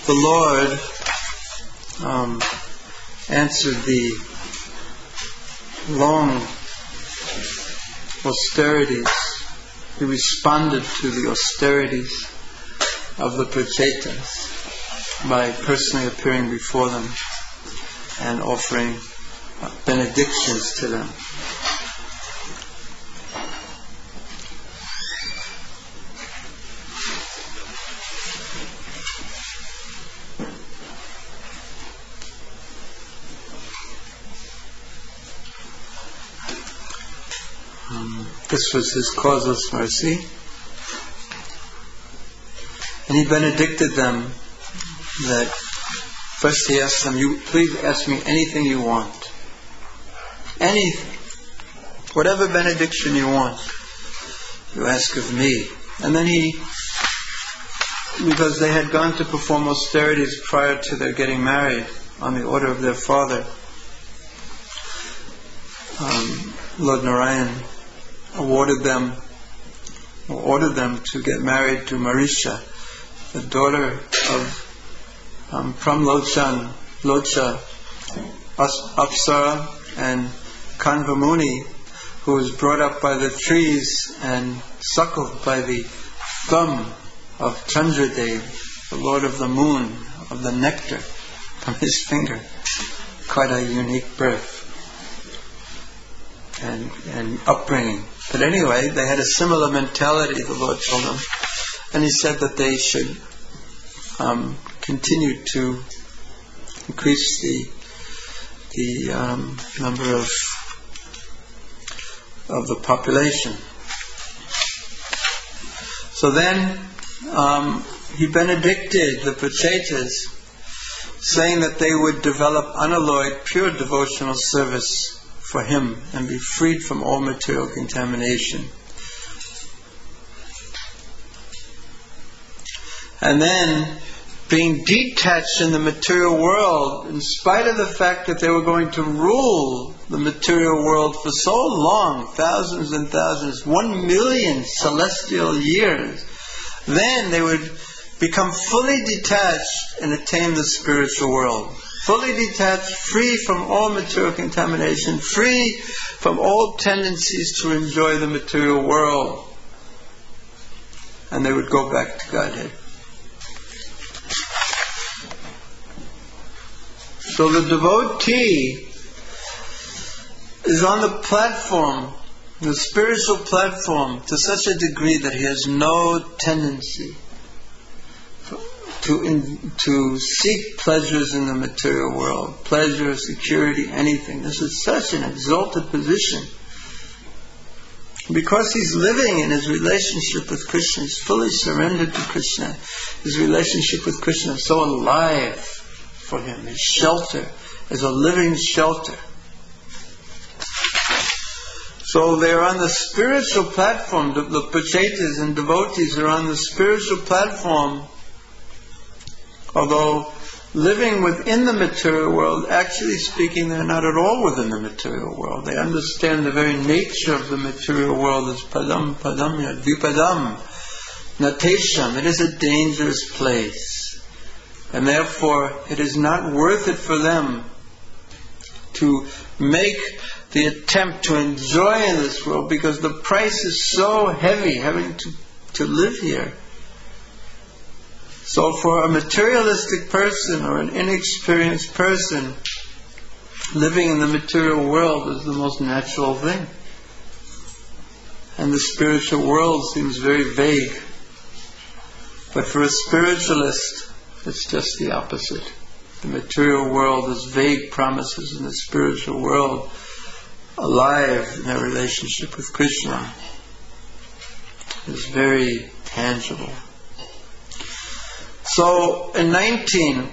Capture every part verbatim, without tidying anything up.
the Lord um, answered the long austerities. He responded to the austerities of the Prachetas by personally appearing before them and offering benedictions to them. Um, this was his causeless mercy. And he benedicted them that first he asked them, you please ask me anything you want. Anything. Whatever benediction you want, you ask of me. And then he, because they had gone to perform austerities prior to their getting married on the order of their father, um, Lord Narayan awarded them, or ordered them to get married to Marisha, the daughter of um, Pramlochan, Locha, Apsara, and Kanvamuni, who was brought up by the trees and suckled by the thumb of Chandradev, the Lord of the Moon, of the nectar from his finger. Quite a unique birth and, and upbringing. But anyway, they had a similar mentality, the Lord told them. And he said that they should um, continue to increase the the um, number of of the population. So then um, he benedicted the Prachetas, saying that they would develop unalloyed, pure devotional service for him and be freed from all material contamination. And then, being detached in the material world, in spite of the fact that they were going to rule the material world for so long, thousands and thousands, one million celestial years, then they would become fully detached and attain the spiritual world. Fully detached, free from all material contamination, free from all tendencies to enjoy the material world. And they would go back to Godhead. So the devotee is on the platform, the spiritual platform, to such a degree that he has no tendency to in, to seek pleasures in the material world, pleasure, security, anything. This is such an exalted position. Because he's living in his relationship with Krishna, he's fully surrendered to Krishna. His relationship with Krishna is so alive for him. His shelter is a living shelter. So they're on the spiritual platform. The, the Prachetas and devotees are on the spiritual platform. Although living within the material world, actually speaking, they're not at all within the material world. They understand the very nature of the material world as padam, padamya, dvipadam, natesham. It is a dangerous place. And therefore, it is not worth it for them to make the attempt to enjoy in this world, because the price is so heavy, having to, to live here. So for a materialistic person or an inexperienced person, living in the material world is the most natural thing. And the spiritual world seems very vague. But for a spiritualist, it's just the opposite. The material world is vague promises, and the spiritual world, alive in their relationship with Krishna, is very tangible. So in nineteen,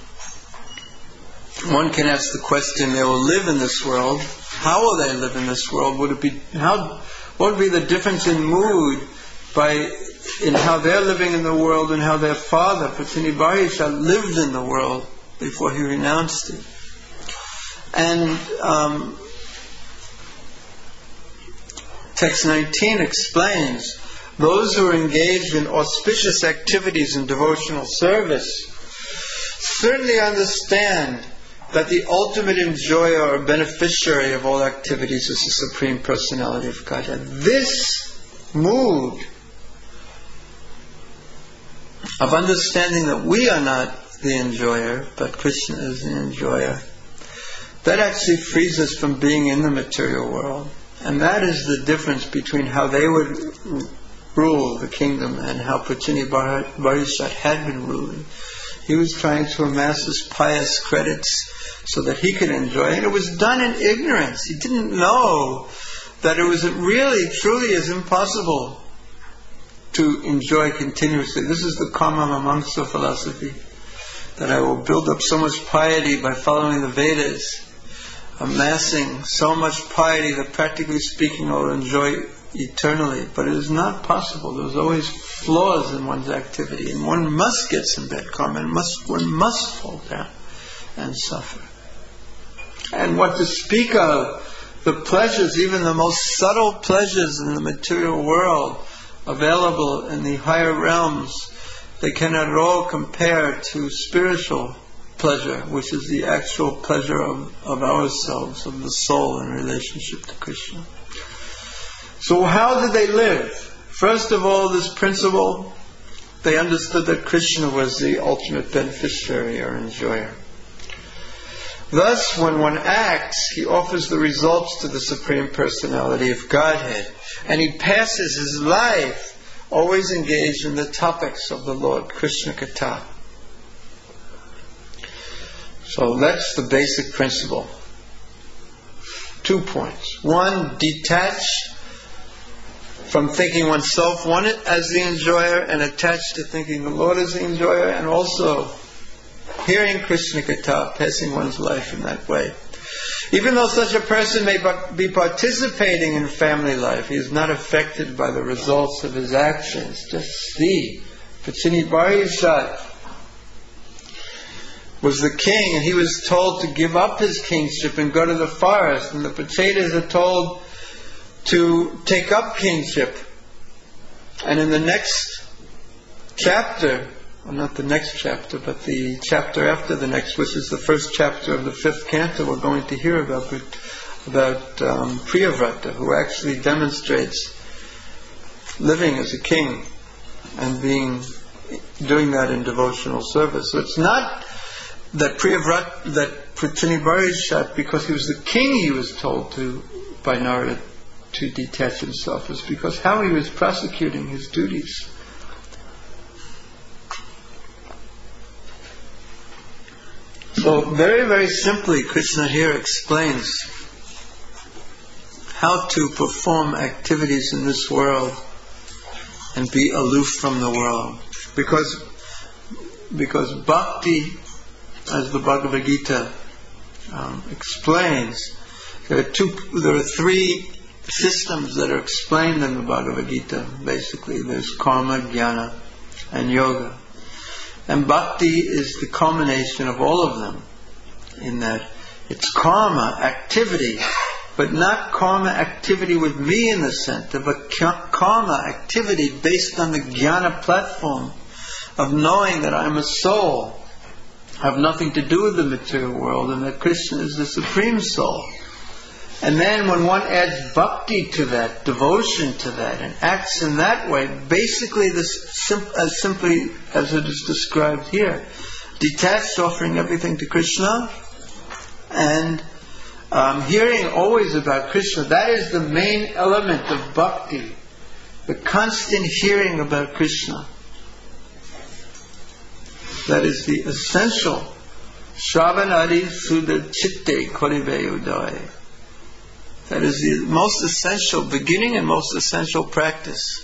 one can ask the question: they will live in this world. How will they live in this world? Would it be how? What would be the difference in mood by in how they're living in the world and how their father, Patini Bahisha, lived in the world before he renounced it? And um, text nineteen explains, those who are engaged in auspicious activities in devotional service certainly understand that the ultimate enjoyer or beneficiary of all activities is the Supreme Personality of Godhead. This mood of understanding that we are not the enjoyer, but Krishna is the enjoyer, that actually frees us from being in the material world. And that is the difference between how they would rule the kingdom and how Prachini Barishat had been ruling. He was trying to amass his pious credits so that he could enjoy it. And it was done in ignorance. He didn't know that it was really, truly is impossible to enjoy continuously. This is the Karma Mamamsa philosophy, that I will build up so much piety by following the Vedas, amassing so much piety that practically speaking I will enjoy eternally. But it is not possible. There's always flaws in one's activity, and one must get some bad karma, and must, one must fall down and suffer. And what to speak of the pleasures, even the most subtle pleasures in the material world available in the higher realms, they cannot at all compare to spiritual pleasure, which is the actual pleasure of, of ourselves, of the soul in relationship to Krishna. So how did they live? First of all, this principle, they understood that Krishna was the ultimate beneficiary or enjoyer. Thus, when one acts, he offers the results to the Supreme Personality of Godhead, and he passes his life always engaged in the topics of the Lord, Krishna Katha. So that's the basic principle. Two points. One, detach from thinking oneself one as the enjoyer and attached to thinking the Lord as the enjoyer, and also hearing Krishna Katha, passing one's life in that way. Even though such a person may be participating in family life, he is not affected by the results of his actions. Just see, Prachini Barishat was the king, and he was told to give up his kingship and go to the forest, and the Pachetas are told to take up kingship. And in the next chapter, well, not the next chapter, but the chapter after the next, which is the first chapter of the fifth canto, we're going to hear about about um, Priyavrata, who actually demonstrates living as a king and being doing that in devotional service. So it's not that Priyavrata, that Prachini Barishat, because he was the king, he was told to by Narada to detach himself. It's because how he was prosecuting his duties. So very, very simply, Krishna here explains how to perform activities in this world and be aloof from the world. Because, because bhakti, as the Bhagavad Gita um, explains, there are two, there are three systems that are explained in the Bhagavad Gita. Basically, there's karma, jnana, and yoga. And bhakti is the culmination of all of them, in that it's karma, activity, but not karma activity with me in the center, but karma activity based on the jnana platform of knowing that I'm a soul, have nothing to do with the material world, and that Krishna is the supreme soul. And then when one adds bhakti to that, devotion to that, and acts in that way, basically this sim- as simply as it is described here, detached, offering everything to Krishna, and um, hearing always about Krishna, that is the main element of bhakti, the constant hearing about Krishna. That is the essential. Shravanadi Sudha Chitte Korive Udai. That is the most essential, beginning and most essential practice.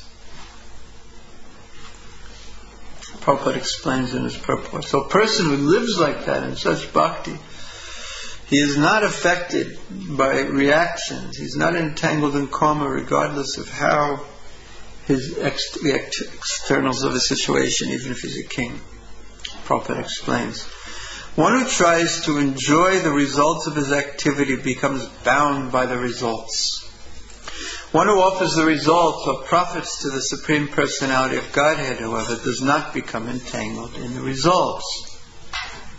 Prabhupada explains in his purport. So a person who lives like that in such bhakti, he is not affected by reactions. He's not entangled in karma regardless of how his ex- the ex- externals of the situation, even if he's a king. Prabhupada explains. One who tries to enjoy the results of his activity becomes bound by the results. One who offers the results or profits to the Supreme Personality of Godhead, however, does not become entangled in the results.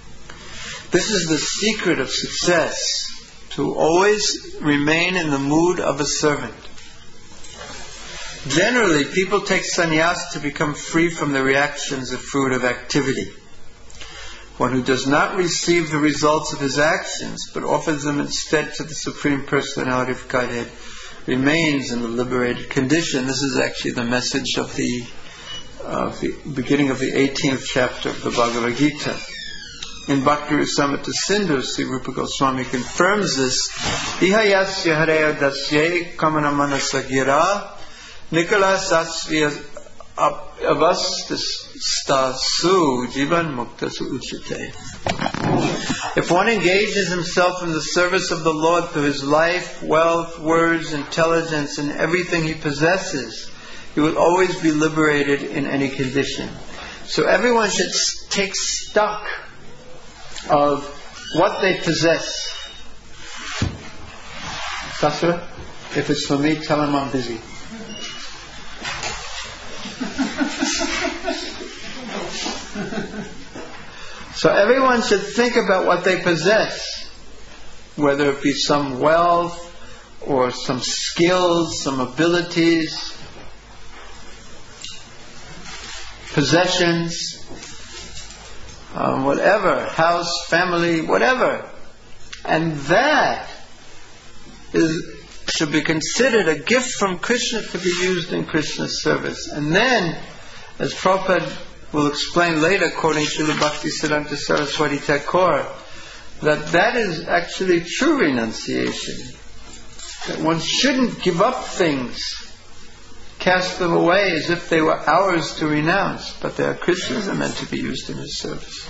This is the secret of success, to always remain in the mood of a servant. Generally, people take sannyas to become free from the reactions of fruit of activity. One who does not receive the results of his actions, but offers them instead to the Supreme Personality of Godhead, remains in the liberated condition. This is actually the message of the, of the beginning of the eighteenth chapter of the Bhagavad Gita. In Bhakti Rasamrita Sindhu, Sri Rupa Goswami confirms this. Ihayasya hareya dasye kamana manasagira Nikala Sasviya Avastasu Jivan Muktasu Uchite. If one engages himself in the service of the Lord through his life, wealth, words, intelligence, and everything he possesses, he will always be liberated in any condition. So everyone should take stock of what they possess. Sasra, if it's for me, tell him I'm busy. So everyone should think about what they possess, whether it be some wealth or some skills, some abilities, possessions, um, whatever, house, family, whatever. And that is should be considered a gift from Krishna to be used in Krishna's service. And then, as Prabhupada will explain later, quoting Srila Bhaktisiddhanta Saraswati Thakur, that that is actually true renunciation. That one shouldn't give up things, cast them away as if they were ours to renounce, but they are Krishna's and meant to be used in His service.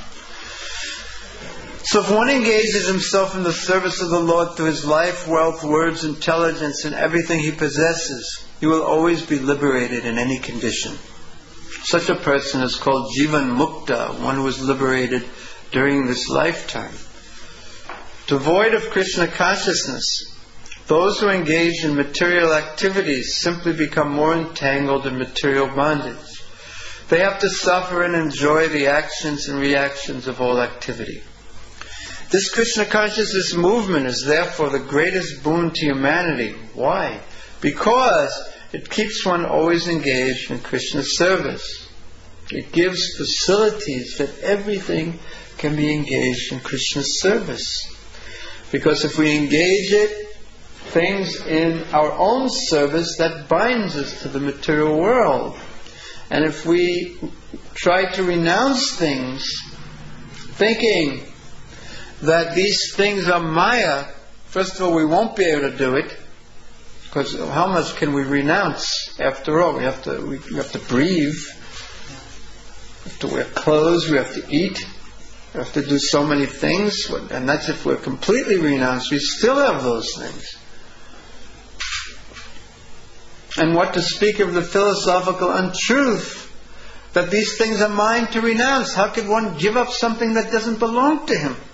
So if one engages himself in the service of the Lord through his life, wealth, words, intelligence, and everything he possesses, he will always be liberated in any condition. Such a person is called Jivan Mukta, one who is liberated during this lifetime. Devoid of Krishna consciousness, those who engage in material activities simply become more entangled in material bondage. They have to suffer and enjoy the actions and reactions of all activity. This Krishna consciousness movement is therefore the greatest boon to humanity. Why? Because it keeps one always engaged in Krishna's service. It gives facilities that everything can be engaged in Krishna's service. Because if we engage it, things in our own service, that binds us to the material world. And if we try to renounce things, thinking that these things are Maya, first of all, we won't be able to do it, because how much can we renounce? After all, we have to we, we have to breathe, we have to wear clothes, we have to eat, we have to do so many things, and that's if we're completely renounced. We still have those things. And what to speak of the philosophical untruth that these things are mine to renounce? How could one give up something that doesn't belong to him?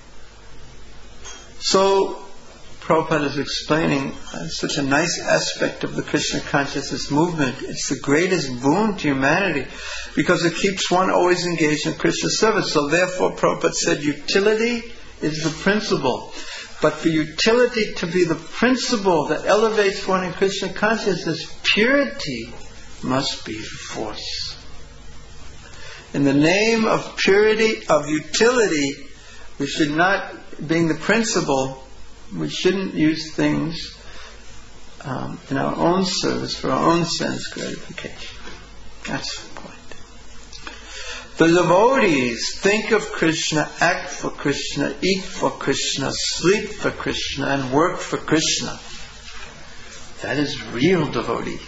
So, Prabhupada is explaining uh, such a nice aspect of the Krishna consciousness movement. It's the greatest boon to humanity because it keeps one always engaged in Krishna service. So therefore, Prabhupada said utility is the principle. But for utility to be the principle that elevates one in Krishna consciousness, purity must be the force. In the name of purity, of utility, we should not, being the principle, we shouldn't use things um, in our own service for our own sense gratification. That's the point. The devotees think of Krishna, act for Krishna, eat for Krishna, sleep for Krishna, and work for Krishna. That is real devotee.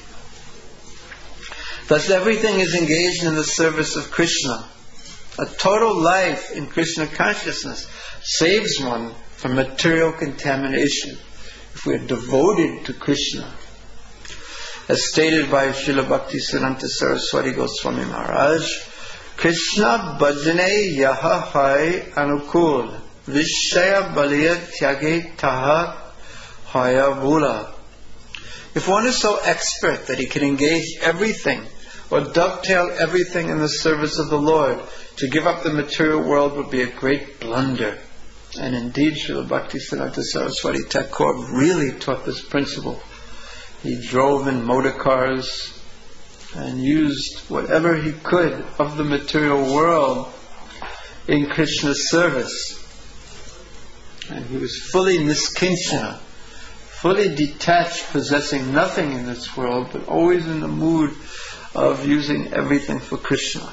Thus everything is engaged in the service of Krishna. A total life in Krishna consciousness saves one from material contamination if we are devoted to Krishna. As stated by Srila Bhaktisiddhanta Saraswati Goswami Maharaj, Krishna bhajane yaha hai anukul vishaya baliya tyage taha haya bhula. If one is so expert that he can engage everything or dovetail everything in the service of the Lord, to give up the material world would be a great blunder. And indeed, Srila Bhaktisiddhanta Saraswati Thakur really taught this principle. He drove in motor cars and used whatever he could of the material world in Krishna's service. And he was fully niskinchana, fully detached, possessing nothing in this world, but always in the mood of using everything for Krishna.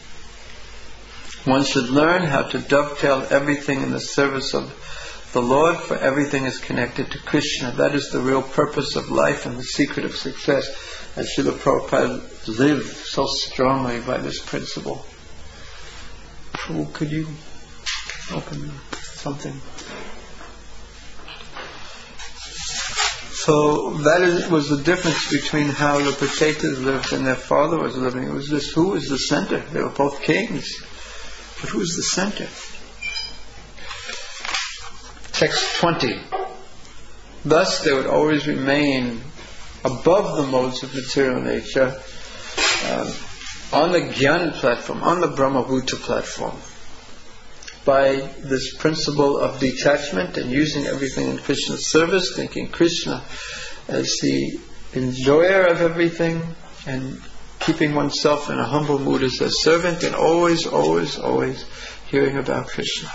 One should learn how to dovetail everything in the service of the Lord, for everything is connected to Krishna. That is the real purpose of life and the secret of success. As Srila Prabhupada lived so strongly by this principle. Prabhu, could you open something? So that is, was the difference between how the Prachetas lived and their father was living. It was this, who was the center? They were both kings. But who's the center? Text twenty. Thus they would always remain above the modes of material nature, uh, on the Gyan platform, on the Brahmabhuta platform, by this principle of detachment and using everything in Krishna's service, thinking Krishna as the enjoyer of everything, and keeping oneself in a humble mood as a servant, and always, always, always hearing about Krishna.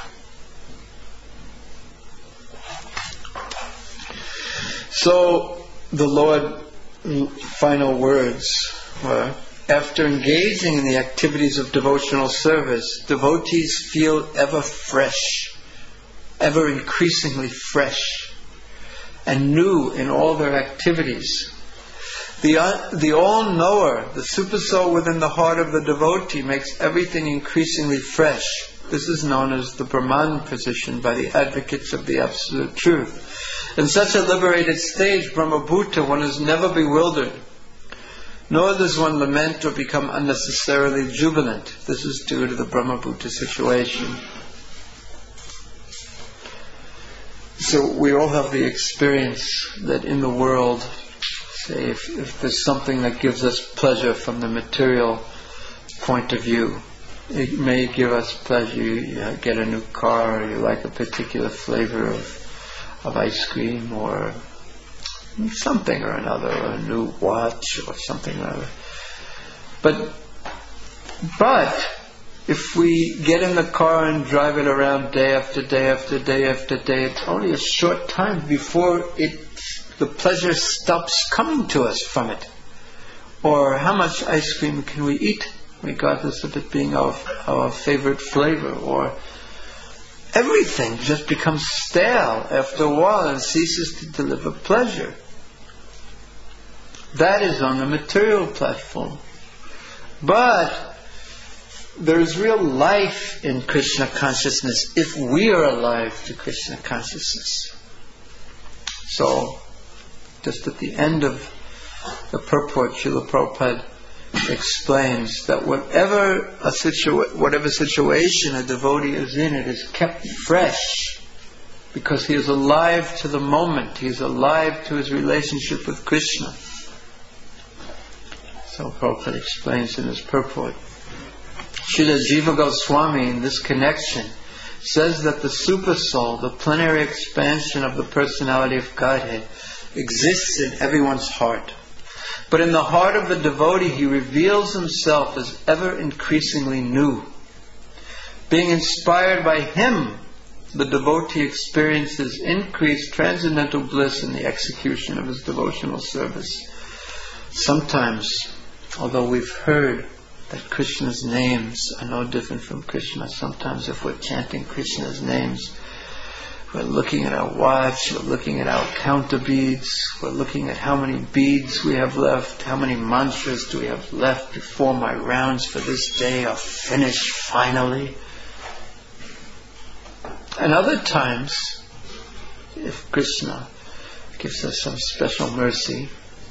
So, the Lord, final words were, after engaging in the activities of devotional service, devotees feel ever fresh, ever increasingly fresh, and new in all their activities. The, uh, the all-knower, the super-soul within the heart of the devotee, makes everything increasingly fresh. This is known as the Brahman position by the advocates of the Absolute Truth. In such a liberated stage, Brahmabhuta, one is never bewildered, nor does one lament or become unnecessarily jubilant. This is due to the Brahmabhuta situation. So we all have the experience that in the world, say if, if there's something that gives us pleasure from the material point of view, it may give us pleasure. You uh, get a new car, or you like a particular flavor of of ice cream, or something or another, or a new watch or something or other. But, but if we get in the car and drive it around day after day after day after day, it's only a short time before it, the pleasure stops coming to us from it. Or how much ice cream can we eat, regardless of it being our, our favorite flavor? Or everything just becomes stale after a while and ceases to deliver pleasure. That is on the material platform. But there is real life in Krishna consciousness if we are alive to Krishna consciousness. So, just at the end of the purport, Srila Prabhupada explains that whatever a situa- whatever situation a devotee is in, it is kept fresh because he is alive to the moment. He is alive to his relationship with Krishna. So Prabhupada explains in his purport. Srila Jiva Goswami, in this connection, says that the super soul, the plenary expansion of the personality of Godhead, exists in everyone's heart. But in the heart of the devotee, he reveals himself as ever increasingly new. Being inspired by him, the devotee experiences increased transcendental bliss in the execution of his devotional service. Sometimes, although we've heard that Krishna's names are no different from Krishna, sometimes if we're chanting Krishna's names, we're looking at our watch, we're looking at our counter beads, we're looking at how many beads we have left, how many mantras do we have left before my rounds for this day are finished finally. And other times, if Krishna gives us some special mercy,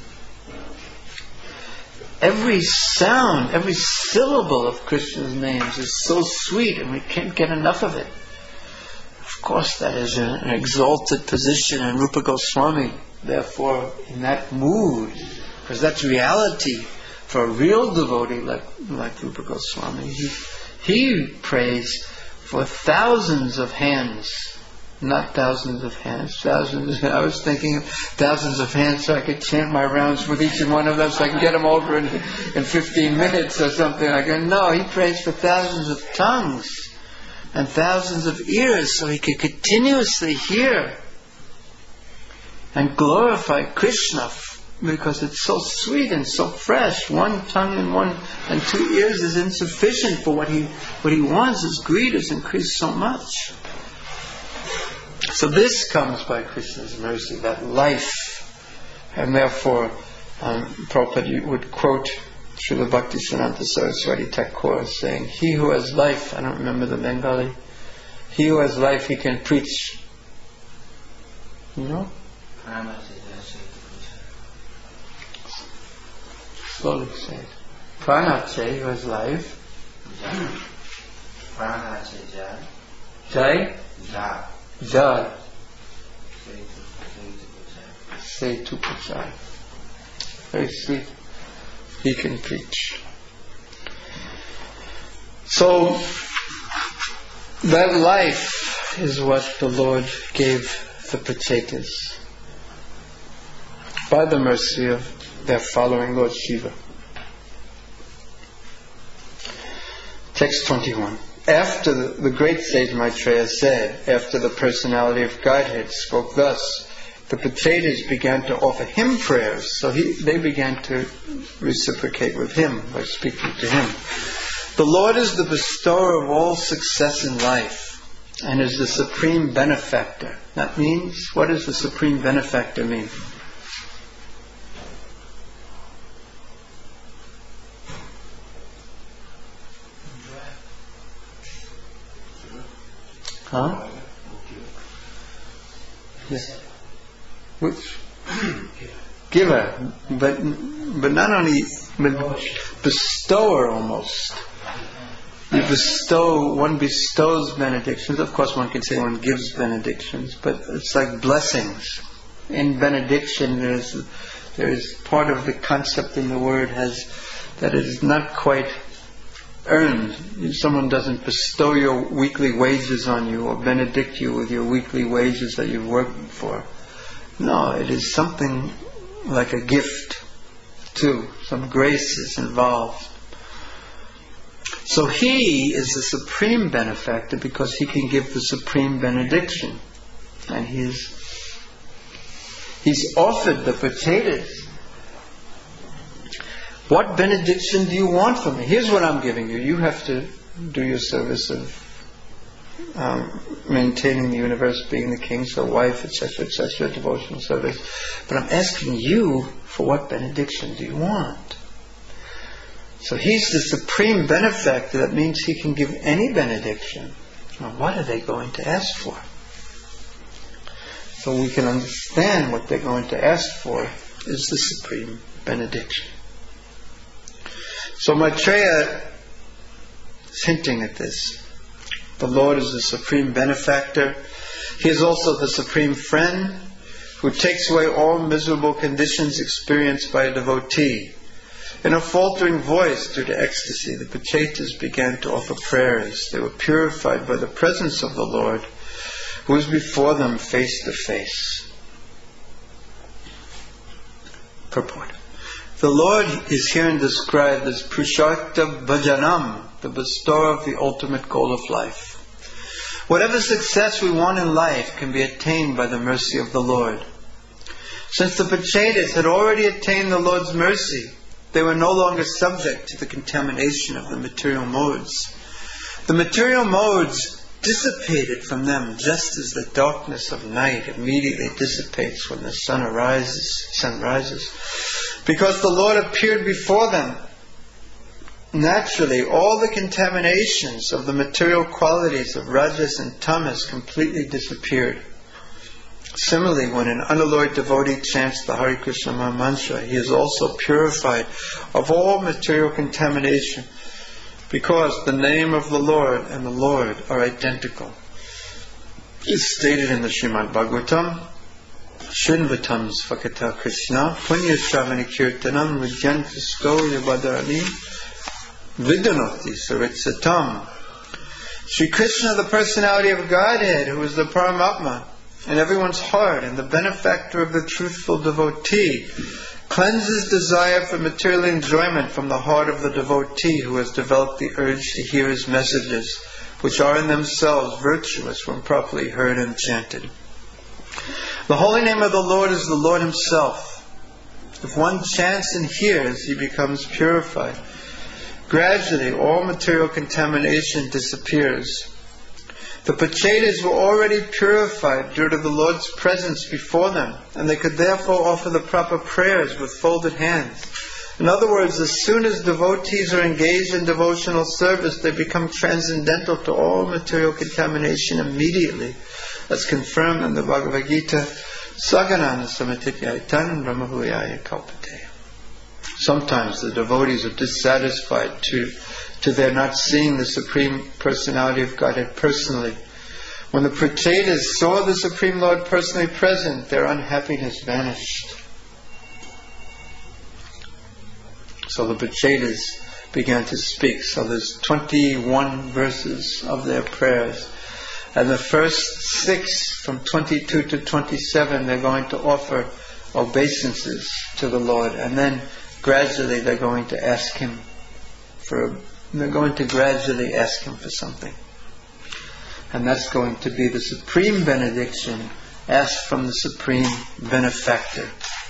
every sound, every syllable of Krishna's names is so sweet and we can't get enough of it. Of course, that is an exalted position in Rupa Goswami. Therefore, in that mood, because that's reality for a real devotee like, like Rupa Goswami, he, he prays for thousands of hands not thousands of hands. Thousands. I was thinking of thousands of hands so I could chant my rounds with each and one of them so I can get them over in, in fifteen minutes or something like that. No, he prays for thousands of tongues and thousands of ears so he could continuously hear and glorify Krishna, because it's so sweet and so fresh. One tongue and one and two ears is insufficient for what he what he wants. His greed has increased so much. So this comes by Krishna's mercy, that life. And therefore, um, Prabhupada would quote Srila Bhaktisiddhanta Saraswati Thakur saying, he who has life, I don't remember the Bengali, he who has life, he can preach. You know? Slowly say it. Pranache, who has life. Pranache Jai. Jai? Jai. Jai. Say to Pachai. Very sweet. He can preach. So, that life is what the Lord gave the Prachetas by the mercy of their following Lord Shiva. Text twenty-one. After the, the great sage Maitreya said, after the personality of Godhead spoke thus, the Prachetas began to offer him prayers. So he, they began to reciprocate with him by speaking to him. The Lord is the bestower of all success in life and is the supreme benefactor. That means, what does the supreme benefactor mean? Huh? Yes. Which? Giver. But but not only but bestower almost. You bestow, one bestows benedictions. Of course one can say one gives benedictions, but it's like blessings. In benediction there's there's part of the concept in the word has that it is not quite earned. Someone doesn't bestow your weekly wages on you or benedict you with your weekly wages that you've worked for. No, it is something like a gift too. Some grace is involved. So he is the supreme benefactor because he can give the supreme benediction. And he's he's offered the Prachetas. What benediction do you want from me? Here's what I'm giving you. You have to do your service of um, maintaining the universe, being the king, so wife, et cetera, et cetera, devotional service. But I'm asking you, for what benediction do you want? So he's the supreme benefactor. That means he can give any benediction. Now, what are they going to ask for? So we can understand what they're going to ask for is the supreme benediction. So Maitreya is hinting at this. The Lord is the supreme benefactor. He is also the supreme friend who takes away all miserable conditions experienced by a devotee. In a faltering voice due to ecstasy, the Prachetas began to offer prayers. They were purified by the presence of the Lord, who was before them face to face. Purport. The Lord is herein described as Purushottam Bhajanam, the bestower of the ultimate goal of life. Whatever success we want in life can be attained by the mercy of the Lord. Since the Prachetas had already attained the Lord's mercy, they were no longer subject to the contamination of the material modes. The material modes dissipated from them just as the darkness of night immediately dissipates when the sun arises, sun rises. Because the Lord appeared before them, naturally all the contaminations of the material qualities of Rajas and Tamas completely disappeared. Similarly, when an unalloyed devotee chants the Hare Krishna Maha Mantra, he is also purified of all material contamination, because the name of the Lord and the Lord are identical. It is stated in the Srimad Bhagavatam, Srinvatam Svakata Krishna Punya Shravani Kirtanam Vidyan Kristo Yabhadarani Vidanoti Saritsatam. Sri Krishna, the personality of Godhead, who is the Paramatma in everyone's heart and the benefactor of the truthful devotee, cleanses desire for material enjoyment from the heart of the devotee who has developed the urge to hear his messages, which are in themselves virtuous when properly heard and chanted. The holy name of the Lord is the Lord Himself. If one chants and hears, he becomes purified. Gradually, all material contamination disappears. The Pachetas were already purified due to the Lord's presence before them, and they could therefore offer the proper prayers with folded hands. In other words, as soon as devotees are engaged in devotional service, they become transcendental to all material contamination immediately, as confirmed in the Bhagavad Gita, Saganana Samatityaitan Brahmabhuyaya Kalpate. Sometimes the devotees are dissatisfied to, to their not seeing the Supreme Personality of Godhead personally. When the Prachetas saw the Supreme Lord personally present, their unhappiness vanished. So the Prachetas began to speak. So there's twenty-one verses of their prayers. And the first six, from twenty-two to twenty-seven, they're going to offer obeisances to the Lord. And then gradually they're going to ask Him for, they're going to gradually ask Him for something. And that's going to be the supreme benediction asked from the Supreme Benefactor.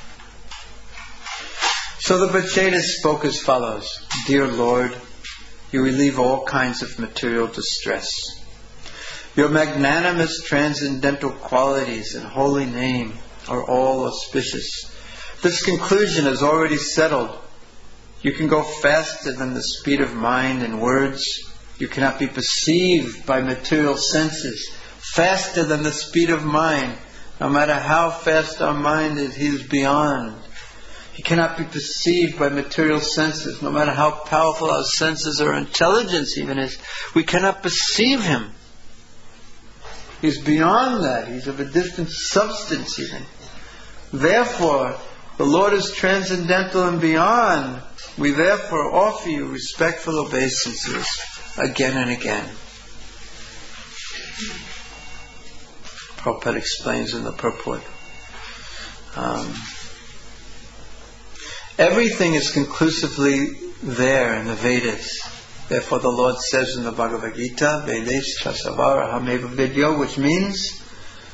So the Prachetas spoke as follows. Dear Lord, you relieve all kinds of material distress. Your magnanimous transcendental qualities and holy name are all auspicious. This conclusion is already settled. You can go faster than the speed of mind and words. You cannot be perceived by material senses. Faster than the speed of mind. No matter how fast our mind is, He is beyond. He cannot be perceived by material senses. No matter how powerful our senses or intelligence even is, we cannot perceive Him. He's beyond that. He's of a distant substance even. Therefore, the Lord is transcendental and beyond. We therefore offer you respectful obeisances again and again. Prabhupada explains in the purport. Um, everything is conclusively there in the Vedas. Therefore the Lord says in the Bhagavad Gita, Vedes Trasavar Ahameva Vidyo, which means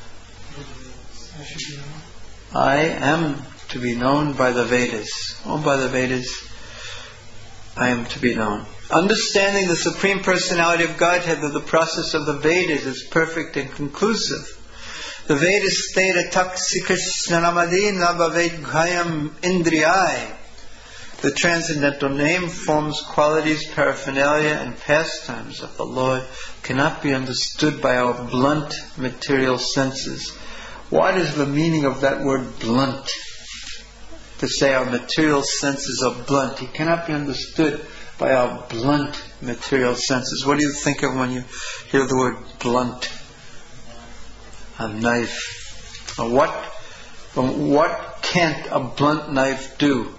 I am to be known by the Vedas. Oh, by the Vedas, I am to be known. Understanding the Supreme Personality of Godhead through the process of the Vedas is perfect and conclusive. The Vedas state Atak Sikrishnamadi Nabhavet Ghayam Indriyai. The transcendental name forms qualities, paraphernalia, and pastimes of the Lord cannot be understood by our blunt material senses. What is the meaning of that word blunt? To say our material senses are blunt. He cannot be understood by our blunt material senses. What do you think of when you hear the word blunt? A knife. What, what can't a blunt knife do?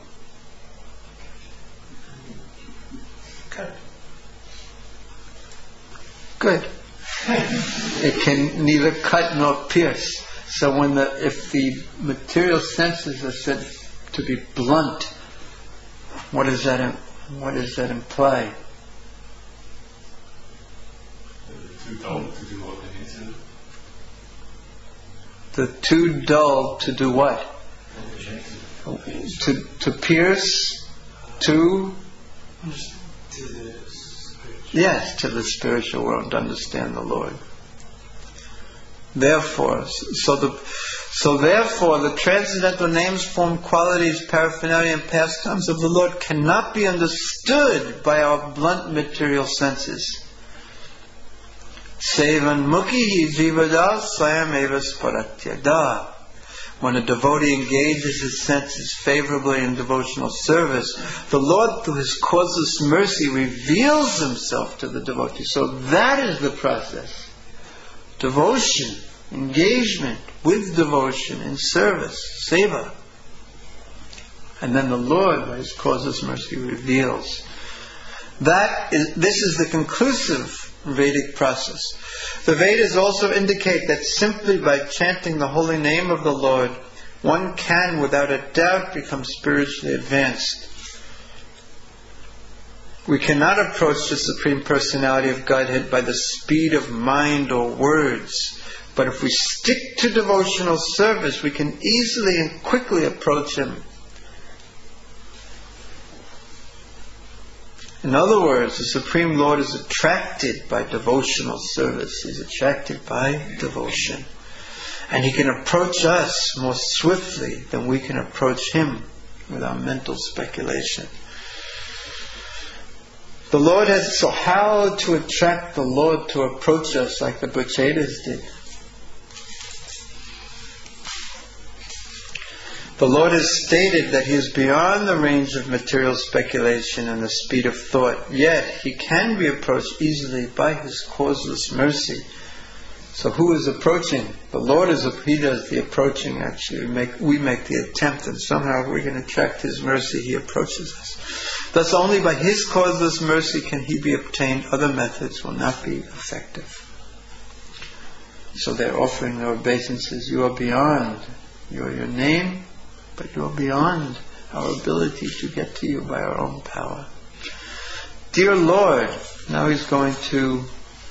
Good. It can neither cut nor pierce. So when the if the material senses are said to be blunt, what does that what does that imply? Too dull to do what they need The to. too dull to do what? To to pierce to. Yes, to the spiritual world, to understand the Lord. Therefore, so the so therefore the transcendental names form qualities, paraphernalia, and pastimes of the Lord cannot be understood by our blunt material senses. Sevan mukhi jivada swayam evas paratyada. When a devotee engages his senses favorably in devotional service, the Lord, through His causeless mercy, reveals Himself to the devotee. So that is the process. Devotion, engagement with devotion in service, seva. And then the Lord, by His causeless mercy, reveals. That is, this is the conclusive Vedic process. The Vedas also indicate that simply by chanting the holy name of the Lord, one can without a doubt become spiritually advanced. We cannot approach the Supreme Personality of Godhead by the speed of mind or words, but if we stick to devotional service, we can easily and quickly approach Him. In other words, the Supreme Lord is attracted by devotional service. He's attracted by devotion. And He can approach us more swiftly than we can approach Him with our mental speculation. The Lord has... So how to attract the Lord to approach us like the Brahmacharis did? The Lord has stated that He is beyond the range of material speculation and the speed of thought, yet He can be approached easily by His causeless mercy. So who is approaching? The Lord is. He does the approaching actually. We make, we make the attempt, and somehow we can attract His mercy. He approaches us. Thus only by His causeless mercy can He be obtained. Other methods will not be effective. So they're offering their obeisances. You are beyond. You are your name, but you are beyond our ability to get to you by our own power. Dear Lord, now He's going to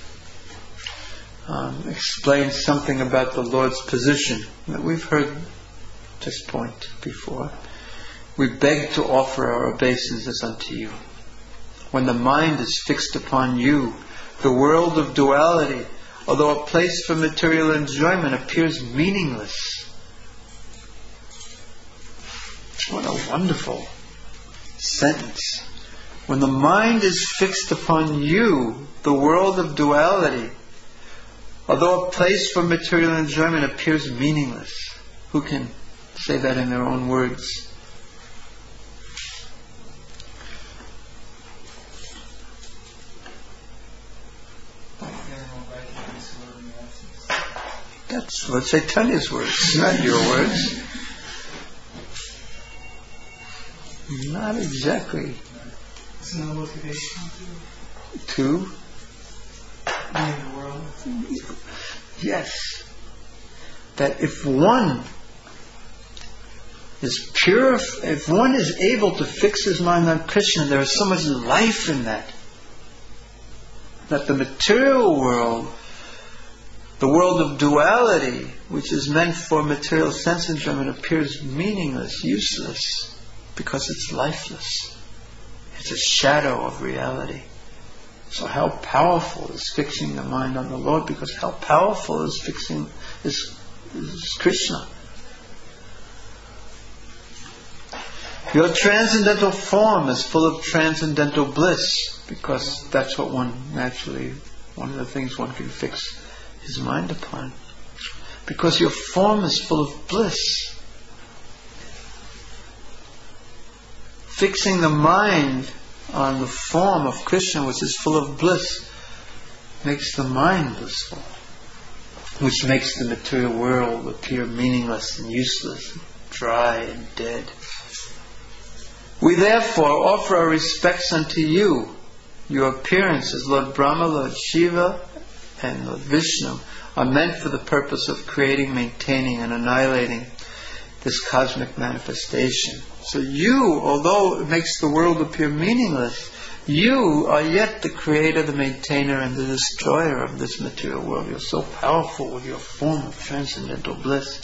um, explain something about the Lord's position that we've heard this point before. We beg to offer our obeisances unto you. When the mind is fixed upon you, the world of duality, although a place for material enjoyment, appears meaningless. What a wonderful sentence. When the mind is fixed upon you, the world of duality, although a place for material enjoyment, appears meaningless. Who can say that in their own words? That's Lord Chaitanya's words, not your words. Not exactly. It's no motivation To? to be in the world. Yes. That if one is pure, if one is able to fix his mind on Krishna, there is so much life in that. That the material world, the world of duality, which is meant for material sense enjoyment, appears meaningless, useless, because it's lifeless. It's a shadow of reality. So how powerful is fixing the mind on the Lord? Because how powerful is fixing is, is Krishna. Your transcendental form is full of transcendental bliss, because that's what one naturally, one of the things one can fix his mind upon. Because your form is full of bliss. Fixing the mind on the form of Krishna, which is full of bliss, makes the mind blissful, which makes the material world appear meaningless and useless, dry and dead. We therefore offer our respects unto you. Your appearance as Lord Brahma, Lord Shiva, and Lord Vishnu are meant for the purpose of creating, maintaining, and annihilating this cosmic manifestation. So you, although it makes the world appear meaningless, you are yet the creator, the maintainer, and the destroyer of this material world. You're so powerful with your form of transcendental bliss.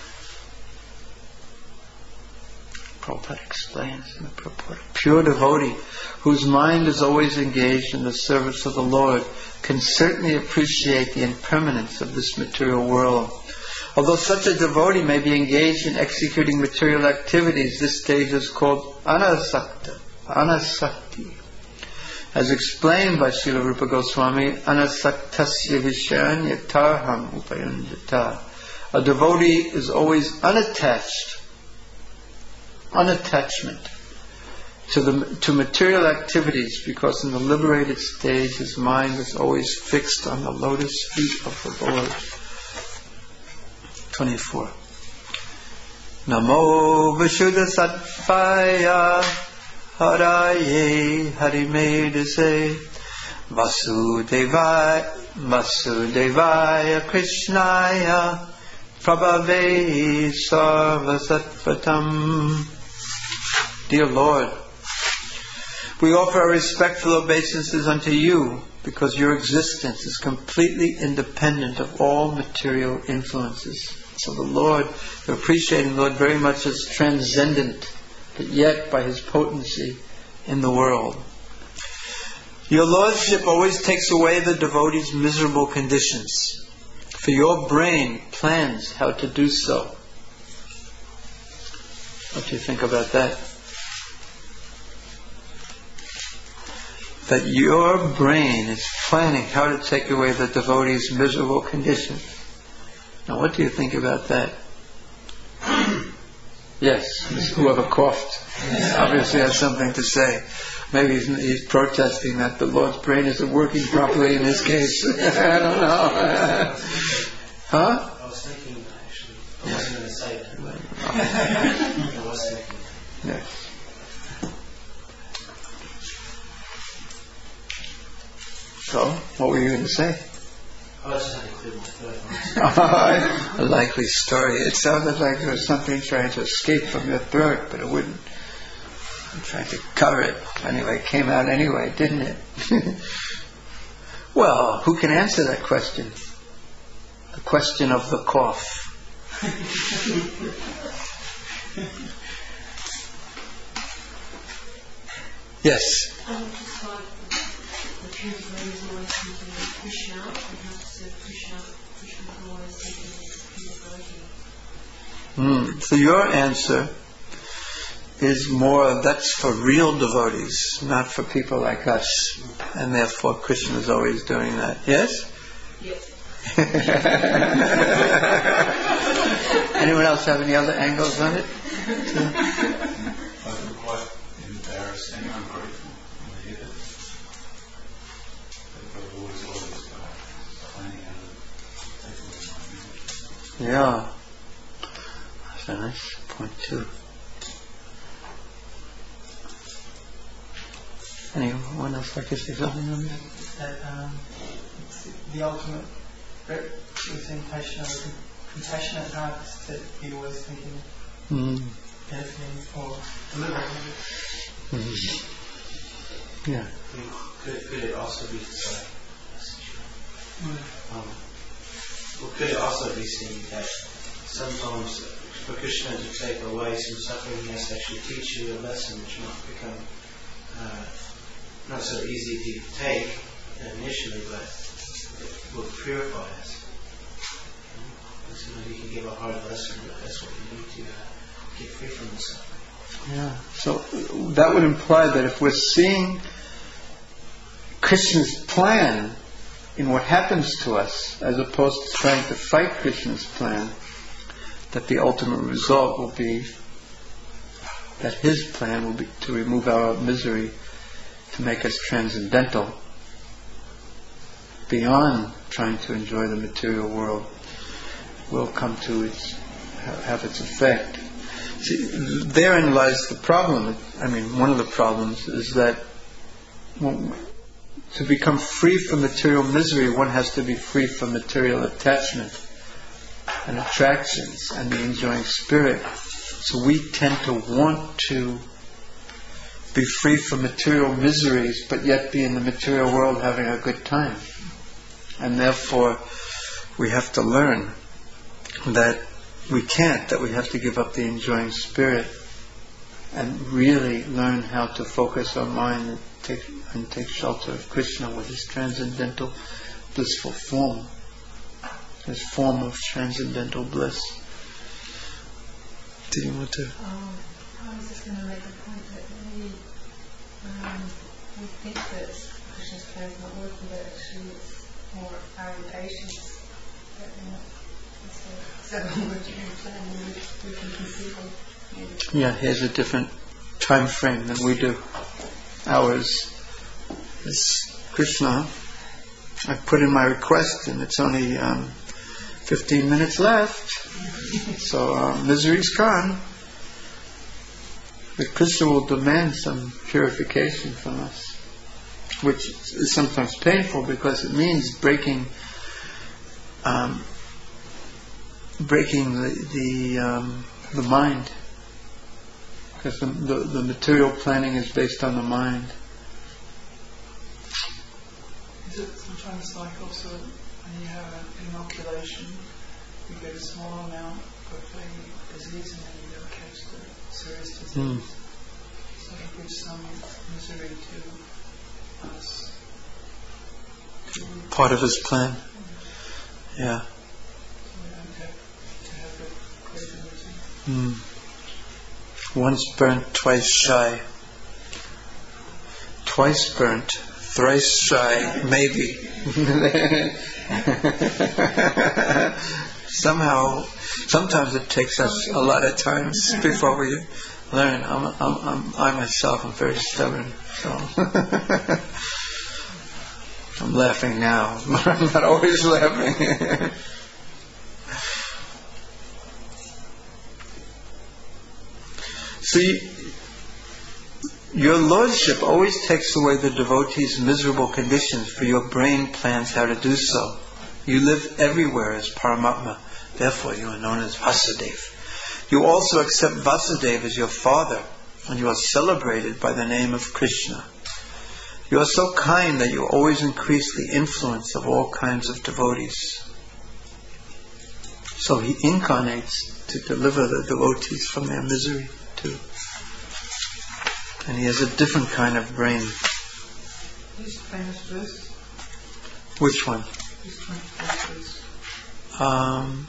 Prabhupada explains in the purport. Pure devotee, whose mind is always engaged in the service of the Lord, can certainly appreciate the impermanence of this material world. Although such a devotee may be engaged in executing material activities, this stage is called anasakta, anasakti. As explained by Srila Rupa Goswami, anasaktasya vishayan yatarham upayanjata. A devotee is always unattached, unattachment to the to material activities, because in the liberated stage his mind is always fixed on the lotus feet of the Lord. twenty-four. Namo Vishuddha Sattvaya Haraye Harimedase Vasudevaya, Vasudevaya Krishnaya Prabhave Sarvasatvatam. Dear Lord, we offer our respectful obeisances unto you because your existence is completely independent of all material influences. So the Lord, we're appreciating the Lord very much as transcendent, but yet by His potency in the world. Your Lordship always takes away the devotee's miserable conditions, for your brain plans how to do so. What do you think about that? That your brain is planning how to take away the devotee's miserable conditions. Now what do you think about that? Yes, whoever coughed obviously has something to say. Maybe he's, he's protesting that the Lord's brain isn't working properly in his case. I don't know. Huh? I was thinking that actually. I Yeah. wasn't going to say that. But I was thinking. Yes. So, what were you going to say? I was just having to clear my throat. A likely story. It sounded like there was something trying to escape from your throat, but it wouldn't. I'm trying to cover it. Anyway, it came out anyway, didn't it? Well, who can answer that question? The question of the cough. Yes. Um, just like the pure brain is always thinking of Krishna, and how to serve Krishna. Krishna is always thinking of pure devotee. Mm. So your answer is more, that's for real devotees, not for people like us. And therefore Krishna is always doing that. Yes? Yes. Anyone else have any other angles on it? I feel quite embarrassed and ungrateful when I hear that. That the Lord is always uh, planning how to take away my misery. Yeah. That's a nice point too. Anyone else like to say something on that? That um, it's the ultimate representation of a compassionate heart is to be always thinking Mm. anything or delivering it. Mm. Yeah. I mean, could, could it also be sorry, um, well, could it also be seen that sometimes for Krishna to take away some suffering, he has to actually teach you a lesson which might become uh, not so easy to take initially, but it will purify us. And sometimes he can give a hard lesson, but that's what we need to uh, get free from the suffering. Yeah. So that would imply that if we're seeing Krishna's plan in what happens to us, as opposed to trying to fight Krishna's plan, that the ultimate result will be that his plan will be to remove our misery, to make us transcendental, beyond trying to enjoy the material world, will come to its have its effect. See, therein lies the problem. I mean, one of the problems is that well, to become free from material misery, one has to be free from material attachment and attractions and the enjoying spirit. So we tend to want to be free from material miseries, but yet be in the material world having a good time. And therefore, we have to learn that we can't, that we have to give up the enjoying spirit and really learn how to focus our mind and take, and take shelter of Krishna with his transcendental, blissful form, his form of transcendental bliss. Did you want to? Um, I was just going to make a point that we, um, we think that Krishna's plan is not working, but actually it's more our impatience that we're not. So when we're doing plan, we, we can conceive of. Yeah, he has a different time frame than we do. Ours is Krishna. I put in my request and it's only um, fifteen minutes left. So uh, misery's gone. But Krishna will demand some purification from us. which is sometimes painful because it means breaking um, breaking the the, um, the mind, because the, the, the material planning is based on the mind. Is it sometimes like also when you have an inoculation, you get a small amount of a disease and then you don't catch the serious disease? Mm. So it gives some misery to us. To Part of his plan. Yeah. So we don't have to have it greater misery. Mm. Once burnt, twice shy. Twice burnt, thrice shy, maybe. Somehow, sometimes it takes us a lot of times before we learn. I'm, I'm, I'm, I myself am very stubborn, so I'm laughing now, but I'm not always laughing. See, your lordship always takes away the devotee's miserable conditions, for your brain plans how to do so. You live everywhere as Paramatma, therefore you are known as Vasudeva. You also accept Vasudeva as your father, and you are celebrated by the name of Krishna. You are so kind that you always increase the influence of all kinds of devotees. So he incarnates to deliver the devotees from their misery too. And he has a different kind of brain. These famous verses. Which one? These twenty-four verses. Um,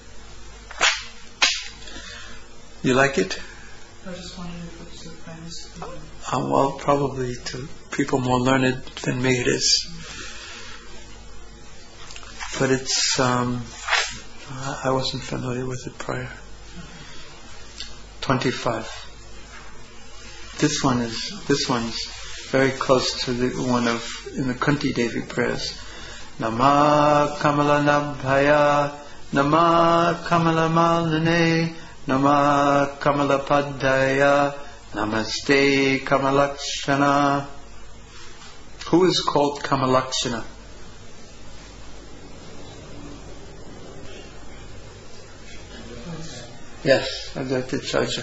you like it? I just wondered if it's so famous. Uh, well, probably to people more learned than me it is. But it's, um, I wasn't familiar with it prior. twenty-five. This one is, this one's very close to the one of, in the Kunti Devi prayers. Nama Kamala Nabhaya, Nama Kamala Malane, Nama Kamala Padaya, Namaste Kamalakshana. Who is called Kamalakshana? Yes, Advaita Chacha.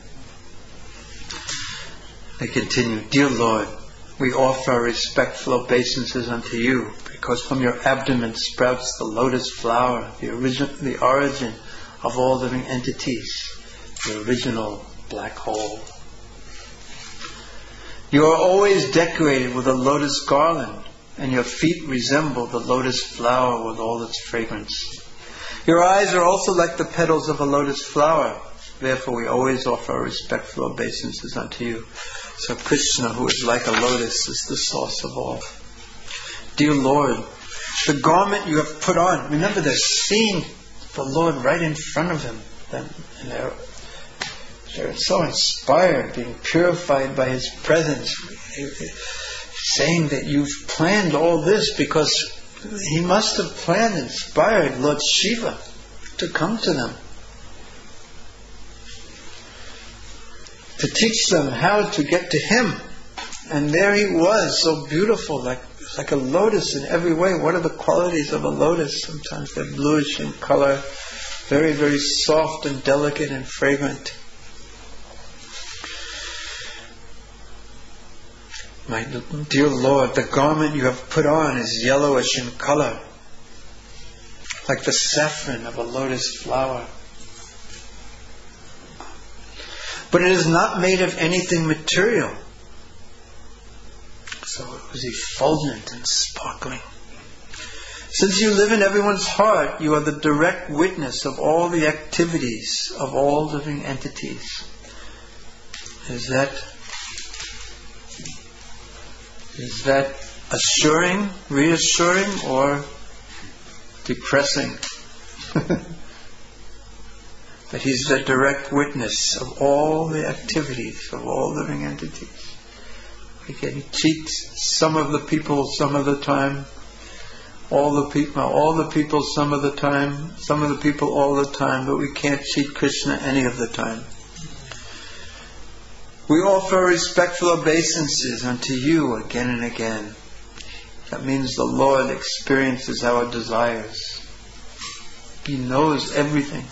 They continue, Dear Lord, we offer our respectful obeisances unto you, because from your abdomen sprouts the lotus flower, the origin, the origin of all living entities, the original black hole. You are always decorated with a lotus garland, and your feet resemble the lotus flower with all its fragrance. Your eyes are also like the petals of a lotus flower. Therefore we always offer our respectful obeisances unto you. So Krishna, who is like a lotus, is the source of all. Dear Lord, the garment you have put on, remember they're seeing the Lord right in front of him. And they're, they're so inspired, being purified by his presence, saying that you've planned all this because he must have planned, inspired Lord Shiva to come to them, to teach them how to get to him. And there he was, so beautiful, like like a lotus in every way. What are the qualities of a lotus? Sometimes they're bluish in color, very, very soft and delicate and fragrant. My dear Lord, the garment you have put on is yellowish in color, like the saffron of a lotus flower. But it is not made of anything material. So it was effulgent and sparkling. Since you live in everyone's heart, you are the direct witness of all the activities of all living entities. Is that is that assuring, reassuring, or depressing? That he's the direct witness of all the activities of all living entities. We can cheat some of the people some of the time, all the people, all the people some of the time, some of the people all the time, but we can't cheat Krishna any of the time. We offer respectful obeisances unto you again and again. That means the Lord experiences our desires. He knows everything.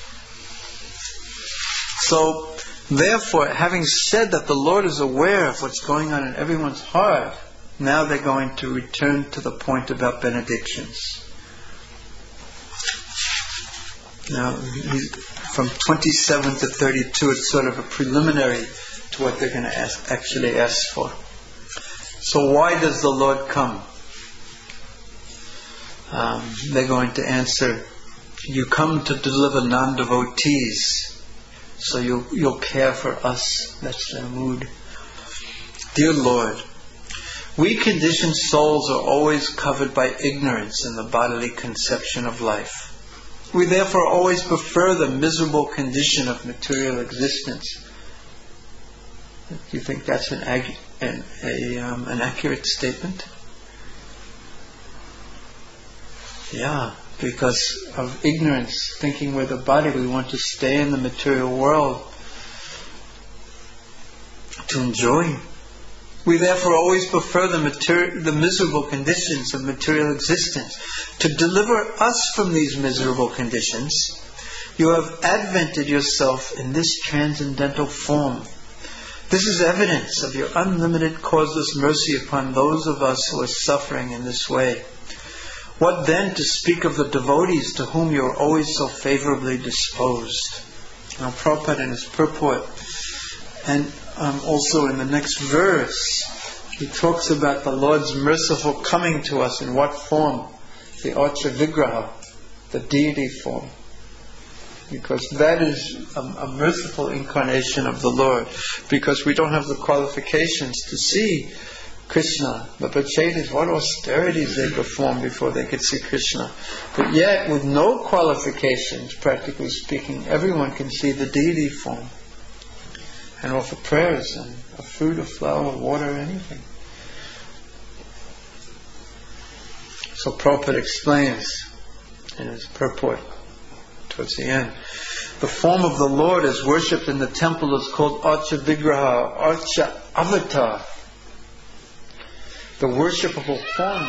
So, therefore, having said that the Lord is aware of what's going on in everyone's heart, now they're going to return to the point about benedictions. Now, from twenty-seven to thirty-two, it's sort of a preliminary to what they're going to ask, actually ask for. So why does the Lord come? Um, they're going to answer, you come to deliver non-devotees, so you'll, you'll care for us. That's their mood. Dear Lord, we conditioned souls are always covered by ignorance in the bodily conception of life. We therefore always prefer the miserable condition of material existence. Do you think that's an, ag- an, a, um, an accurate statement? Yeah, because of ignorance, thinking we're the body, we want to stay in the material world to enjoy. We therefore always prefer the, materi- the miserable conditions of material existence. To deliver us from these miserable conditions, you have advented yourself in this transcendental form. This is evidence of your unlimited causeless mercy upon those of us who are suffering in this way. What then to speak of the devotees to whom you are always so favorably disposed? Now Prabhupada in his purport, and um, also in the next verse, he talks about the Lord's merciful coming to us in what form? The Archa Vigraha, the deity form. Because that is a, a merciful incarnation of the Lord. Because we don't have the qualifications to see Krishna. The Pachetas, what austerities they performed before they could see Krishna. But yet, with no qualifications, practically speaking, everyone can see the deity form. And offer prayers and a fruit, a flower, water, anything. So Prabhupada explains in his purport towards the end. The form of the Lord as worshipped in the temple is called Archa Vigraha, Archa Avatar. The worshipable form.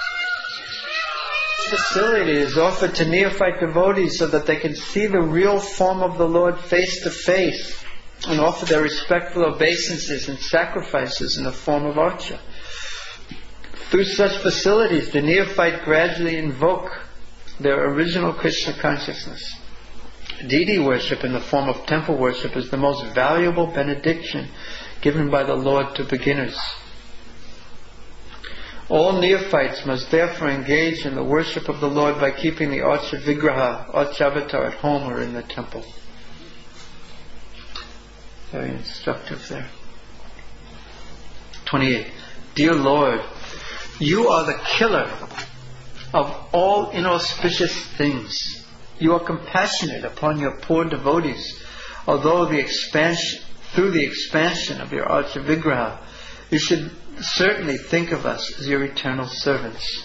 This facility is offered to neophyte devotees so that they can see the real form of the Lord face to face and offer their respectful obeisances and sacrifices in the form of Archa. Through such facilities, the neophyte gradually invoke their original Krishna consciousness. Deity worship in the form of temple worship is the most valuable benediction given by the Lord to beginners. All neophytes must therefore engage in the worship of the Lord by keeping the Archa Vigraha, Archavatar at home or in the temple. Very instructive there. twenty-eight. Dear Lord, you are the killer of all inauspicious things. You are compassionate upon your poor devotees, although the expansion, through the expansion of your Archa Vigraha, you should certainly think of us as your eternal servants.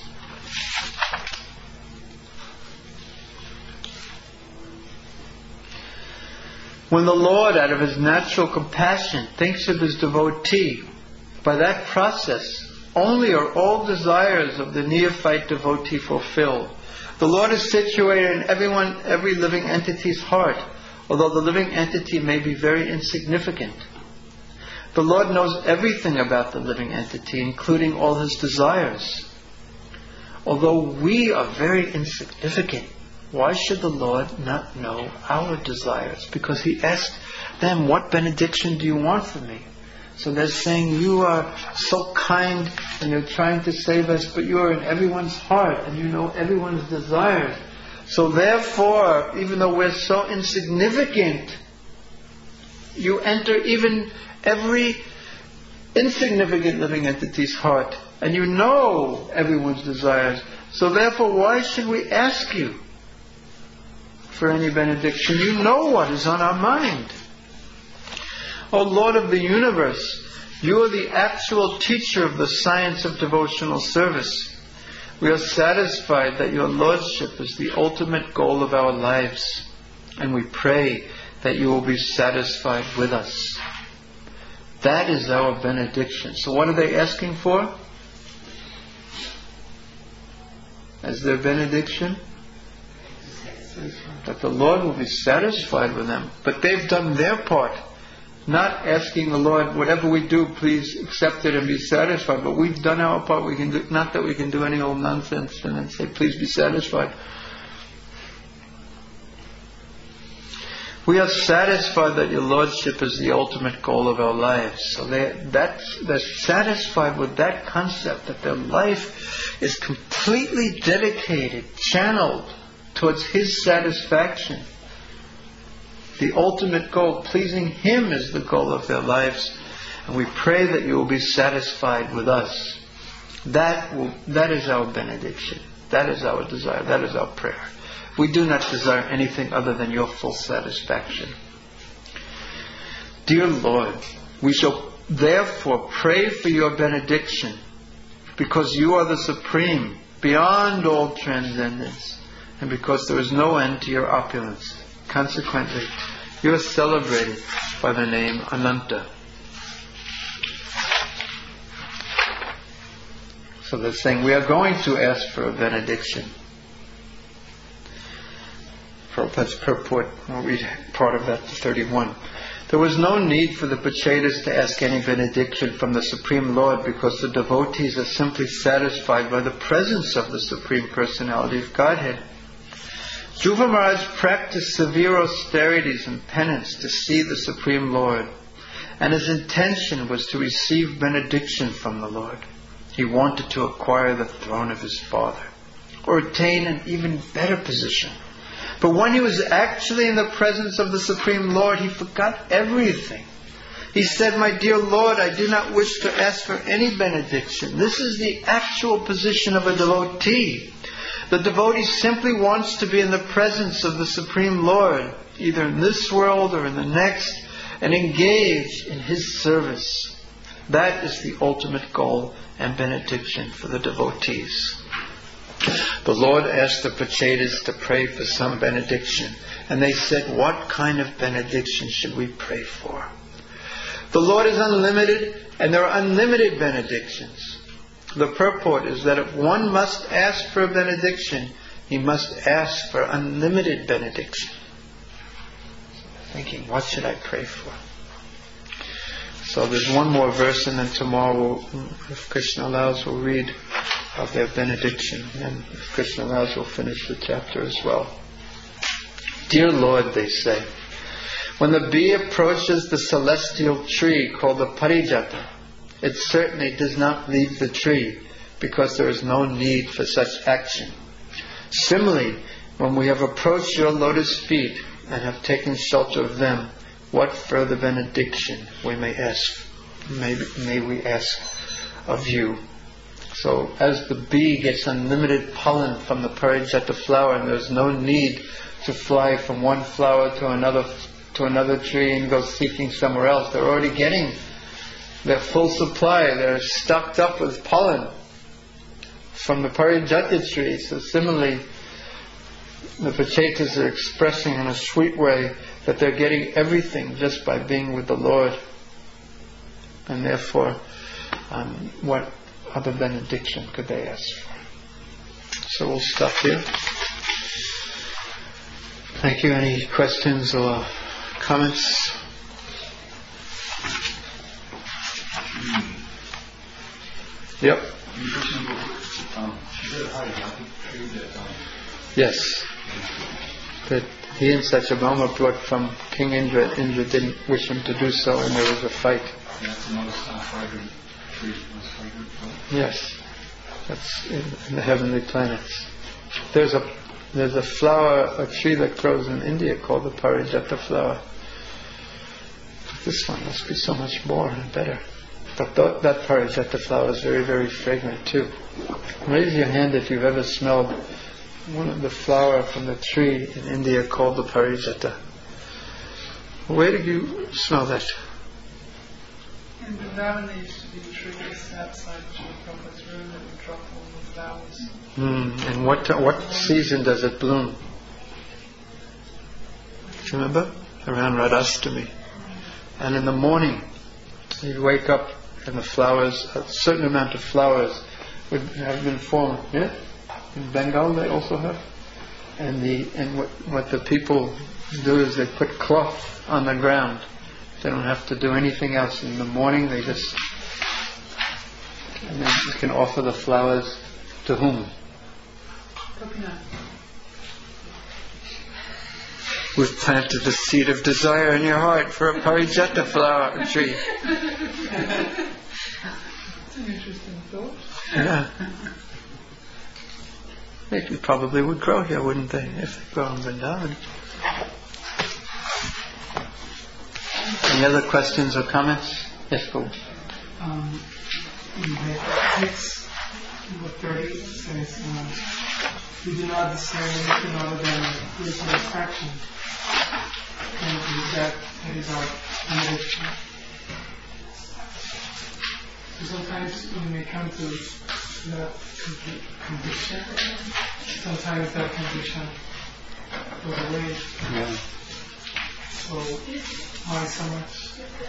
When the Lord, out of his natural compassion, thinks of his devotee, by that process, only are all desires of the neophyte devotee fulfilled. The Lord is situated in everyone, every living entity's heart, although the living entity may be very insignificant. The Lord knows everything about the living entity, including all his desires. Although we are very insignificant, why should the Lord not know our desires? Because he asked them, what benediction do you want from me? So they're saying, you are so kind and you're trying to save us, but you are in everyone's heart and you know everyone's desires. So therefore, even though we're so insignificant, you enter even every insignificant living entity's heart and you know everyone's desires. So therefore, why should we ask you for any benediction? You know what is on our mind. O Lord of the universe, you are the actual teacher of the science of devotional service. We are satisfied that your Lordship is the ultimate goal of our lives, and we pray that you will be satisfied with us. That is our benediction. So what are they asking for as their benediction? That the Lord will be satisfied with them. But they've done their part. Not asking the Lord, whatever we do, please accept it and be satisfied. But we've done our part. We can do, not that we can do any old nonsense and then say, please be satisfied. We are satisfied that your Lordship is the ultimate goal of our lives. So they, that's, they're satisfied with that concept, that their life is completely dedicated, channeled towards His satisfaction. The ultimate goal, pleasing Him, is the goal of their lives. And we pray that you will be satisfied with us. That will, that is our benediction. That is our desire. That is our prayer. We do not desire anything other than your full satisfaction. Dear Lord, we shall therefore pray for your benediction, because you are the supreme, beyond all transcendence, and because there is no end to your opulence. Consequently, you are celebrated by the name Ananta. So they're saying, we are going to ask for a benediction. Prabhupada's purport, we'll read part of that to thirty-one. There was no need for the Pachetas to ask any benediction from the Supreme Lord, because the devotees are simply satisfied by the presence of the Supreme Personality of Godhead. Dhruva Maharaj practiced severe austerities and penance to see the Supreme Lord, and his intention was to receive benediction from the Lord. He wanted to acquire the throne of his father, or attain an even better position. But when he was actually in the presence of the Supreme Lord, he forgot everything. He said, my dear Lord, I do not wish to ask for any benediction. This is the actual position of a devotee. The devotee simply wants to be in the presence of the Supreme Lord, either in this world or in the next, and engage in His service. That is the ultimate goal and benediction for the devotees. The Lord asked the Pachetas to pray for some benediction, and they said, what kind of benediction should we pray for? The Lord is unlimited, and there are unlimited benedictions. The purport is that if one must ask for a benediction, he must ask for unlimited benediction. Thinking, what should I pray for? So there's one more verse, and then tomorrow, we'll, if Krishna allows, we'll read of their benediction, and if Krishna allows, we'll finish the chapter as well. Dear Lord, they say, when the bee approaches the celestial tree called the Parijata, it certainly does not leave the tree, because there is no need for such action. Similarly, when we have approached your lotus feet and have taken shelter of them, what further benediction we may ask, may, may we ask of you? So as the bee gets unlimited pollen from the Parijata flower, and there's no need to fly from one flower to another to another tree and go seeking somewhere else. They're already getting their full supply. They're stocked up with pollen from the Parijata tree. So similarly, the Pachetas are expressing in a sweet way that they're getting everything just by being with the Lord. And therefore, um, what other benediction could they ask for? So we'll stop here. Thank you. Any questions or comments? Yep. Yes. That he and Satyabhama brought from King Indra. Indra didn't wish him to do so, and there was a fight. That's the most fragrant tree, most fragrant plant. Yes. That's in, in the heavenly planets. There's a there's a flower, a tree that grows in India called the Parijata flower. This one must be so much more and better. But th- that Parijata flower is very, very fragrant too. Raise your hand if you've ever smelled one of the flower from the tree in India called the Parijata. Where did you smell that? In Vrindavan there used to be trees outside Srila Prabhupada's room that would drop all the flowers. Mm, and what uh, what season does it bloom? Do you remember? Around Radhastami. And in the morning, You'd wake up and the flowers, a certain amount of flowers would have been formed. Yeah? In Bengal they also have. And the and what, what the people do is they put cloth on the ground. They don't have to do anything else. In the morning they just, and then you can offer the flowers to whom? Coconut. We've planted the seed of desire in your heart for a parijata flower tree. That's an interesting thought. Yeah. They probably would grow here, wouldn't they, if they grow in Vrindavan? Any other questions or comments? Yes, go. Um, in the text, number thirty, it says, um, we do not discern anything other than spiritual attraction. And that, that is our conviction. So sometimes we may come to that convi- conviction, sometimes that conviction goes away. Yeah. So why so much?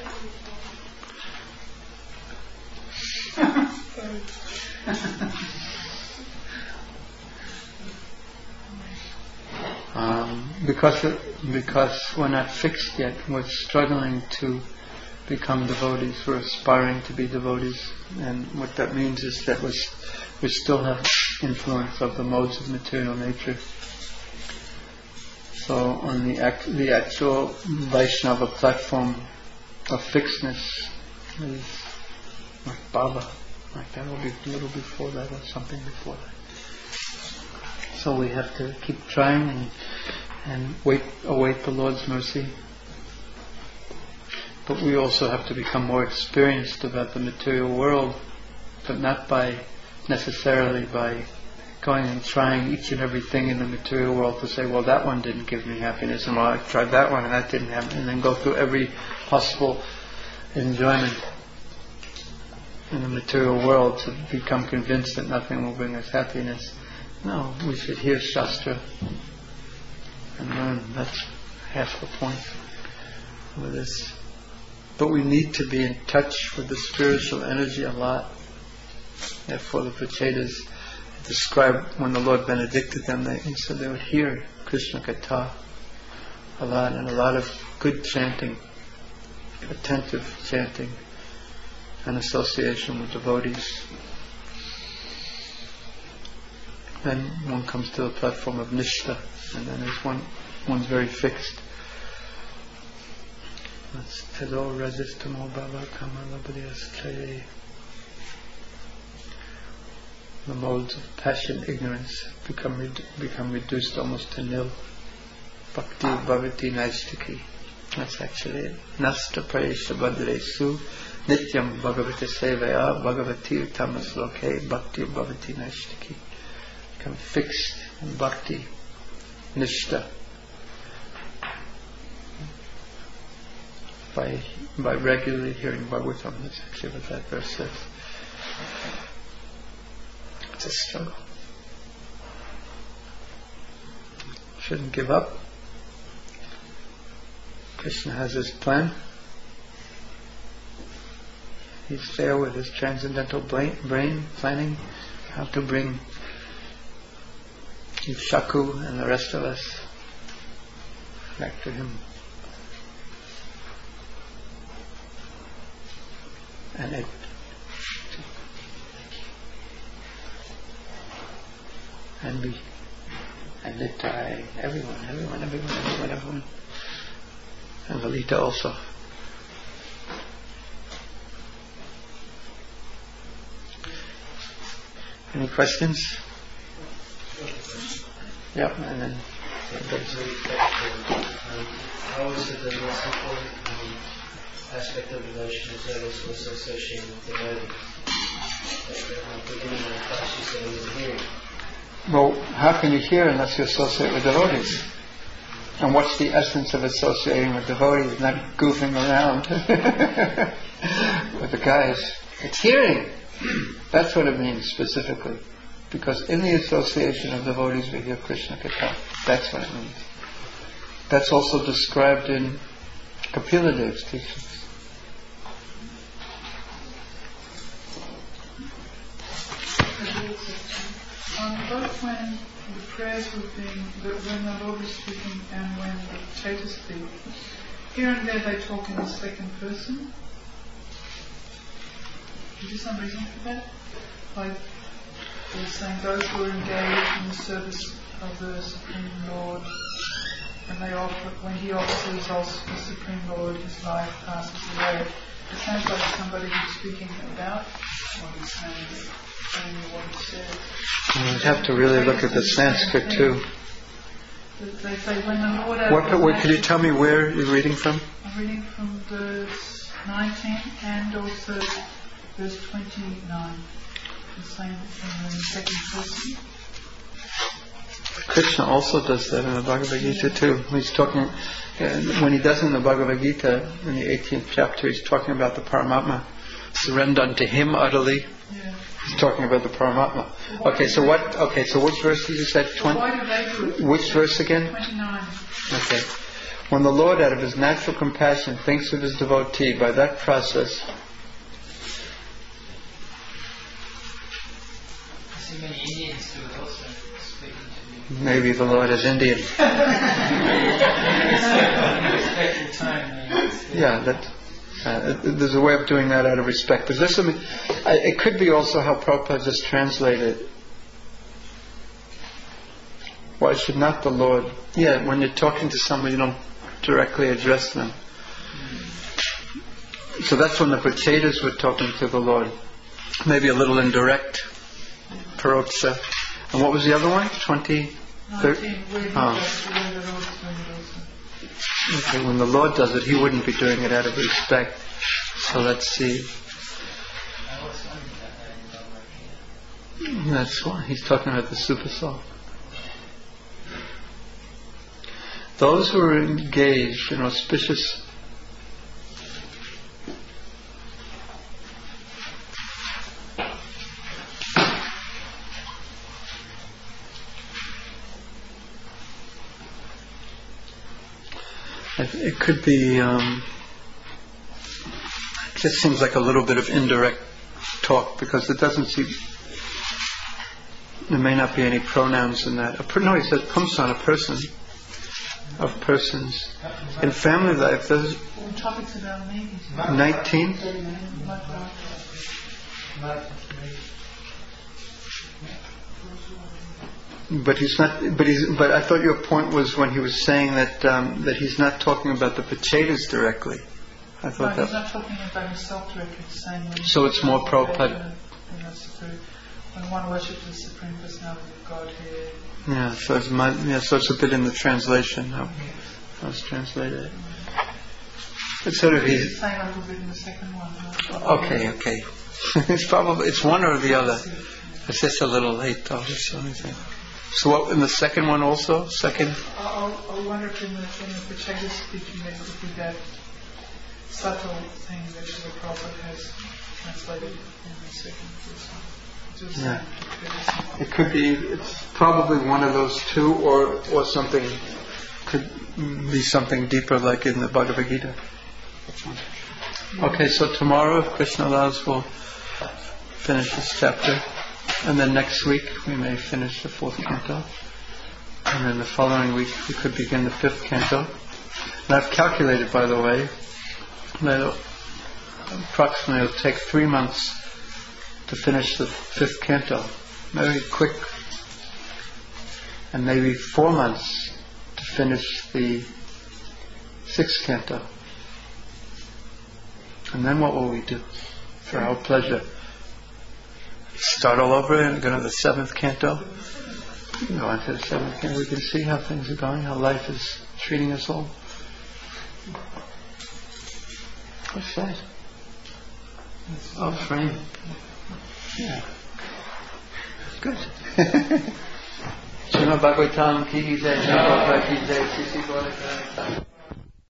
Um, because it, because we're not fixed yet, we're struggling to become devotees. We're aspiring to be devotees, and what that means is that we we still have influence of the modes of material nature. So on the act, the actual Vaishnava platform of fixedness is like Baba, like that will be a little before that or something before that. So we have to keep trying and and wait, await the Lord's mercy. But we also have to become more experienced about the material world, but not by necessarily by going and trying each and everything in the material world to say, well, that one didn't give me happiness, and well, I tried that one and that didn't happen, and then go through every possible enjoyment in the material world to become convinced that nothing will bring us happiness. No, we should hear Shastra and learn. That's half the point with this. But we need to be in touch with the spiritual energy a lot. Therefore the Prachetas described when the Lord benedicted them, they he said they would hear Krishna Katha a lot, and a lot of good chanting, attentive chanting, and association with devotees. Then one comes to the platform of Nishtha, and then there's one one's very fixed. That's Tedo Rajastamo Baba Kamalabadhyaschaye. The modes of passion, ignorance become redu- become reduced almost to nil. Bhakti Bhavati Naistiki. That's actually it. Nasta Prayesha Badresu Nityam Bhagavata Sevaya Bhagavati Tamas Loke Bhakti Bhavati Naistiki. Become fixed in bhakti, nishtha, by by regularly hearing Bhagavatam. That's actually what that verse says. It's a struggle. Shouldn't give up. Krishna has his plan. He's there with his transcendental brain, brain planning how to bring Shaku and the rest of us back to him. And it and be and Nitai, everyone, everyone, everyone, everyone, everyone. And Lalita also. Any questions? Yeah, and then um, how is it the most important um, aspect of devotion is that it's also associated with devotee? At the beginning of the class you said it was a hearing. well, how can you hear unless you associate with devotees? And what's the essence of associating with devotees? Not goofing around with the guys. It's hearing. That's what it means specifically. Because in the association of devotees we hear Krishna Katha. That's what it means. That's also described in Kapila Dev's teachings. Um, both when the prayers were being, the- when the Lord was speaking and when the Chaitya speak, here and there they talk in the second person. Is there some reason for that? Like they're saying those who are engaged in the service of the Supreme Lord, and they offer, when he offers the results to the Supreme Lord, his life passes away. It sounds like somebody who's speaking about what he's saying, saying what he says. You'd have to really look at the Sanskrit too. They say when the Lord What, what could you tell me where you're reading from? I'm reading from verse nineteen and also verse twenty-nine. The same in the second person. Krishna also does that in the Bhagavad Gita too. He's talking, uh, when he does in the Bhagavad Gita, in the eighteenth chapter, he's talking about the Paramatma. Surrender unto him utterly. Yeah. He's talking about the Paramatma. Okay, so what, okay, so which verse did you say? Well, why do they do it? Which verse again? twenty-nine. Okay. When the Lord, out of his natural compassion, thinks of his devotee, by that process, I see many Indians do it also, speaking to you. maybe the Lord is Indian. Respectful tone. Yeah, that, uh, there's a way of doing that out of respect. Is there something, I, it could be also how Prabhupada just translated. Why should not the Lord? Yeah, when you're talking to someone, you don't directly address them. So that's when the Prachetas were talking to the Lord. Maybe a little indirect. Parotsa. And what was the other one? Twenty? nineteen. Where he Oh. does, where the Lord is doing it also. Okay, when the Lord does it, He wouldn't be doing it out of respect. So let's see. I was wondering about that in Bhagavad Gita. That's why He's talking about the super soul. Those who are engaged in auspicious it could be um, it just seems like a little bit of indirect talk because it doesn't seem there may not be any pronouns in that. A per, no, he says pumsan, a person of persons. In family life, there's Well, the topic's about me. nineteen. But he's not. But he's. But I thought your point was when he was saying that um, that he's not talking about the Prachetas directly. I No, thought he's that. not talking about himself directly, he's saying when So it's more Prabhupada. when that's the truth. When one worships the Supreme Personality of Godhead. Yeah. So it's my, yeah. So it's a bit in the translation how, how it's translated. It's sort of He's he's. saying a little bit in the second one. Huh? Okay. Okay. It's probably it's one or the other. It's just a little late though. That's the only thing. So what in the second one also? Second. I I wonder if in the, in the Prachetas speaking there could be that subtle thing that the Prabhupada has translated in the second person. Just Yeah. saying, It could be. It's probably one of those two, or or something. Could be something deeper, like in the Bhagavad Gita. Okay, so tomorrow, if Krishna allows, we'll finish this chapter, and then next week we may finish the fourth canto, and then the following week we could begin the fifth canto. And I've calculated, by the way, that it'll, approximately it'll take three months to finish the fifth canto. Very quick. And maybe four months to finish the sixth canto. And then what will we do? For our pleasure. Start all over and go to the seventh canto. Go on to the seventh canto. We can see how things are going, how life is treating us all. What's that? Oh, frame. Yeah. Good. Srimad Bhagavatam ki jai, Srimad Bhagavatam ki jai, Sri Sri Gaura Karana.